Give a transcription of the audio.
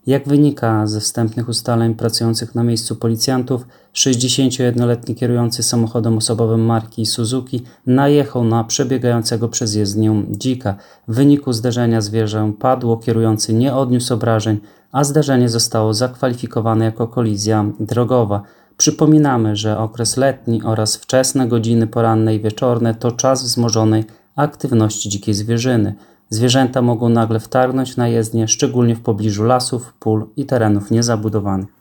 Jak wynika ze wstępnych ustaleń pracujących na miejscu policjantów, 61-letni kierujący samochodem osobowym marki Suzuki najechał na przebiegającego przez jezdnię dzika. W wyniku zderzenia zwierzę padło, kierujący nie odniósł obrażeń, a zdarzenie zostało zakwalifikowane jako kolizja drogowa. Przypominamy, że okres letni oraz wczesne godziny poranne i wieczorne to czas wzmożonej aktywności dzikiej zwierzyny. Zwierzęta mogą nagle wtargnąć na jezdnię, szczególnie w pobliżu lasów, pól i terenów niezabudowanych.